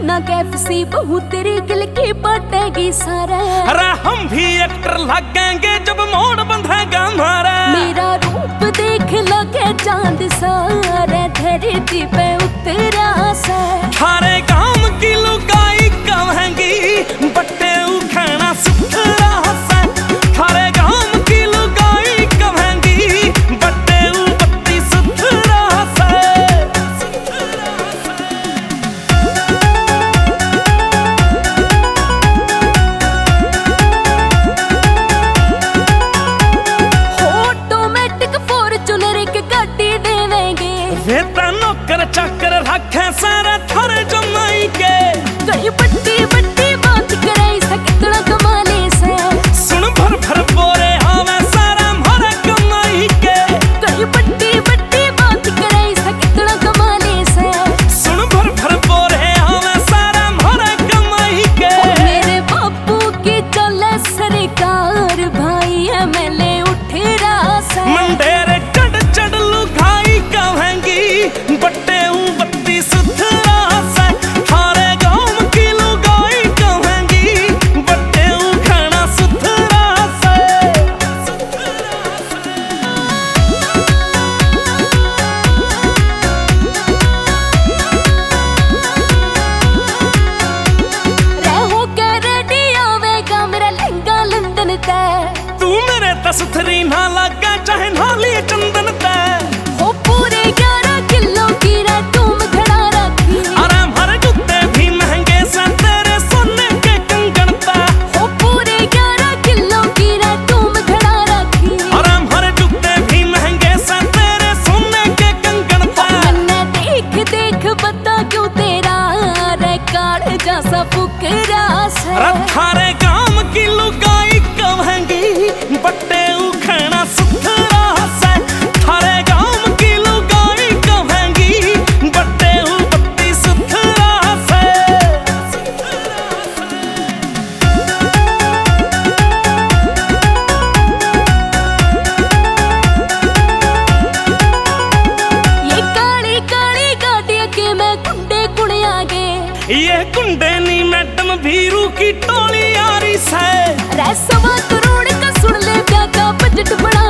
ना कैफसी बहू तेरी गिल की बांटेगी सारा। अरे हम भी एक्टर लगेंगे जब मोड़ बंधेगा हमारा। मेरा रूप देख लगे चांद सारे धरती पे उतरा सा। थारे काम की लुगाई कहेंगी बट्टे उखाना सुथरा सा। थारे काम की लुगाई कहेंगी बट्टे बत्ती सुथरा सा। ऑटोमेटिक फॉर्च्यूनर की गाड़ी देवेंगे। वे नौकर चाकर रखे सारे थारे जमाई के। कई बट्टी बट्टी बात कराई कितना कमाले से। सुन भर भर बोरे आवे सारा हमारा कमाई के। कई बट्टी बट्टी बात कराई कितना कमाले से। सुन भर भर बोरे आवे सारा हमारा कमाई के। मेरे बापू की चले सरकार भाई एमएलए उठ रहा से। मंडेरे चढ़ चढ़ लुगाई कहेंगी बट्टे बत्ती सुथरा सा। थारे गांव की लुगाई कहेंगी बट्टे खाना सुथरा सा। रहो के रेडी आवेगा मेरा लहंगा लंदन तय। तू मेरे तसथरी ना लगा चाहे नाली चंदन ते। हो पूरे 11 किलो की तुम खड़ा रखी। आराम हर जूते भी महंगे से तेरे सोने के कंगन पे। हो पूरे 11 किलो की तुम खड़ा रखी। आराम हर जूते भी महंगे से तेरे सोने के कंगन पे। मैंने देख देख बता क्यों तेरा रिकॉर्ड जैसा फुकरा सा। थारे काम की लुगाई कहेंगी बट्टे उखाना सुथरा सा। थारे काम की लुगाई कहेंगी बट्टे बत्ती सुथरा सा। ये काली काली गाड़ी के मैं गुंडे कुड़े आगे। ये गुंडे नी मैडम भीरू की टोली आ रही से। रे 1.25 करोड़ का सुन ले ब्याह का बजट बड़ा